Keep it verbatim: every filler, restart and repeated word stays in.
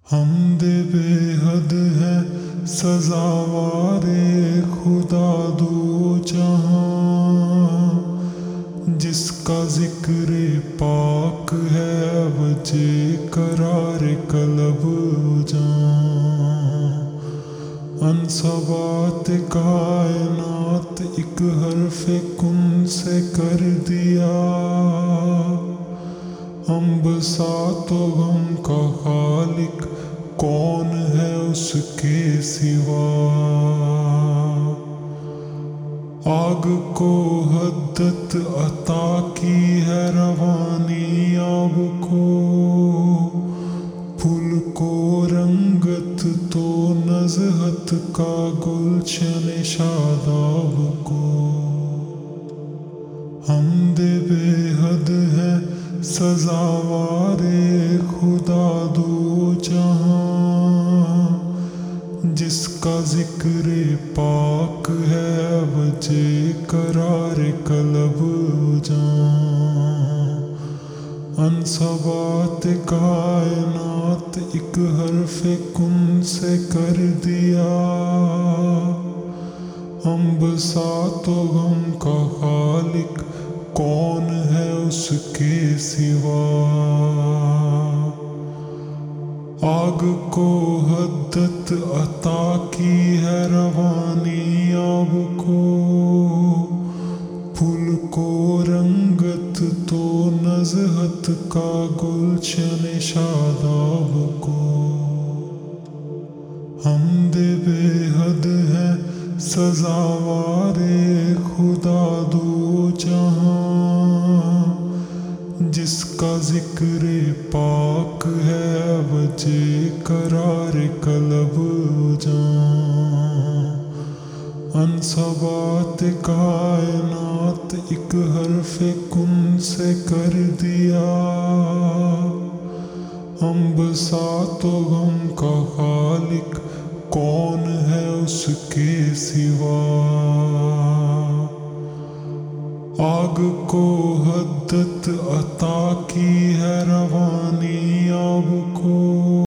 حمد بے حد ہے سزاوار خدا دو جہاں، جس کا ذکر پاک ہے وجہ قرار قلب جاں۔ انصبات کائنات ایک حرف کن سے کر دیا، ہم بساط و غم کا خالق کون ہے اس کے سوا۔ آگ کو حدت عطا کی ہے روانی آب کو، پھول کو رنگت تو نزہت کا گلشن شاداب کو۔ حمد بے حد ہے سزاوار خدا دو جہاں، جس کا ذکر پاک ہے وجہ قرار قلب جاں۔ انصبات کائنات ایک حرف کن سے کر دیا، ہم بساط و غم کا خالق کون ہے اس کے سوا۔ آگ کو حدت عطا کی ہے روانی آب کو، پھول کو رنگت تو نزہت کا گلشن شاداب کو۔ حمد بے حد ہے سزاوار خدا دو جہاں، جس کا ذکر پاک ہے وجہ قرار قلب جاں۔ انصبات کائنات ایک حرف کن سے کر دیا، ہم بساط و غم کا خالق کون ہے اس کے سوا۔ آگ کو حدت عطا کی ہے روانی آب کو،